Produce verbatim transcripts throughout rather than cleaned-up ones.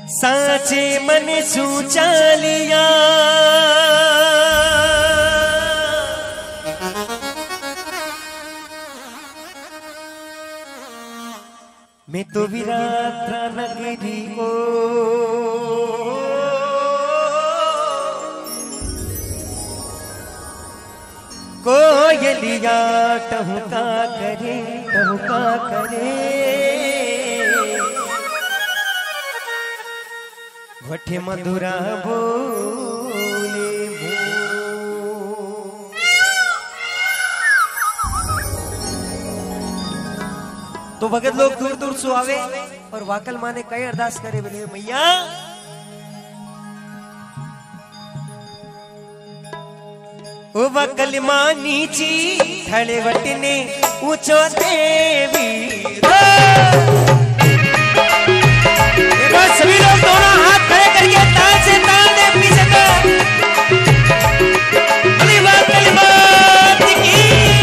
साचे मन सूचा लिया मैं तो विराट नगरी को कोयलिया टहुका करे टहुका करे वठे मधुरा बोले तो भगत लोग दूर दूर सु आवे और वाकल माने कई अरदास करे बोले मैया ओ वकल मानी ची थड़े वटने ऊंचो देवी सभी लोग दोनों हाथ खड़े करके ताल से ताल दे पीछे अली वकल मानी की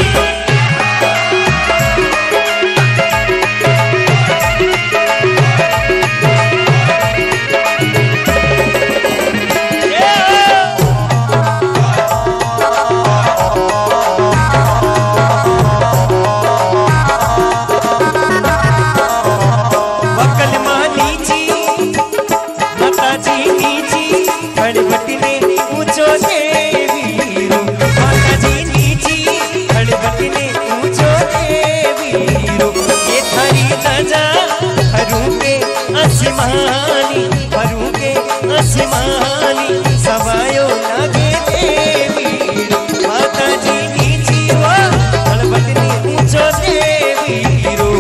आसमानी भरूंगे आसमानी सवायो लागे देवी माता जी नीची वो हड़बड़नी ऊंचो देवी रो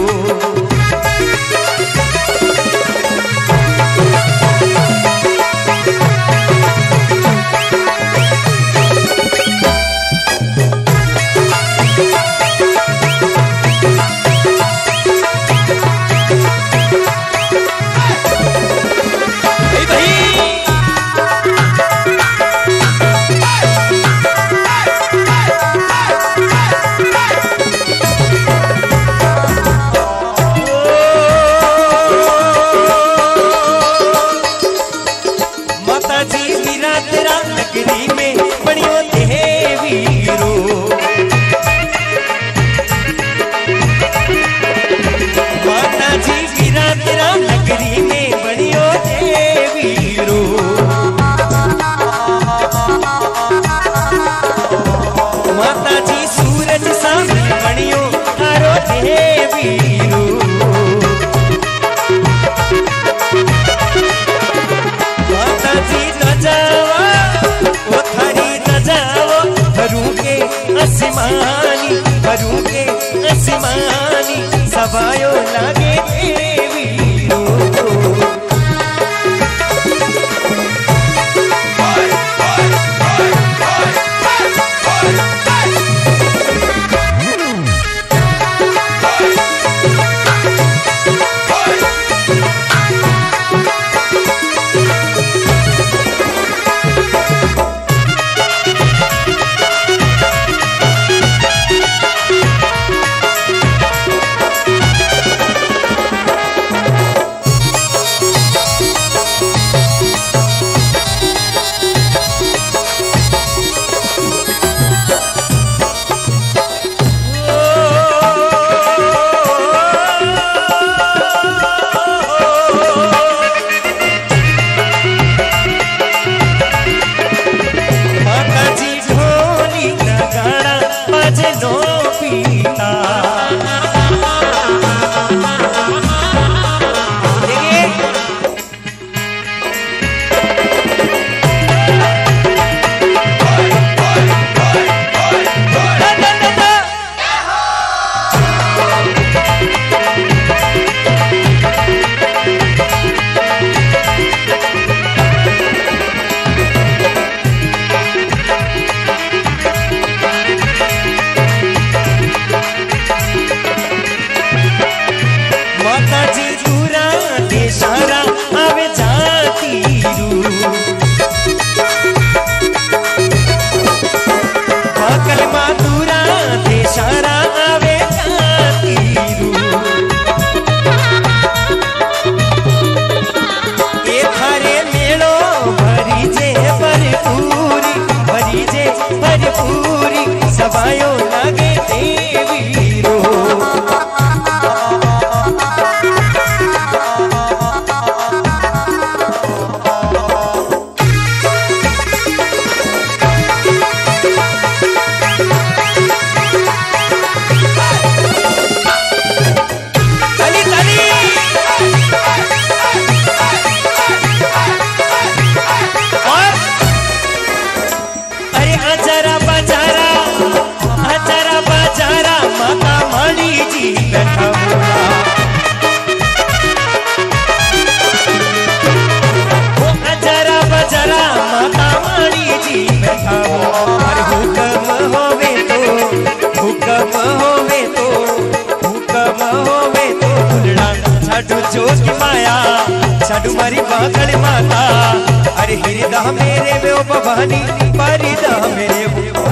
आसमानी भरूंगे आसमानी सवायो लागे देवी रो जोगी माया छाडू मारी बाकड़ माता अरे हिरदा मेरे वो भवानी परिदा मेरे वो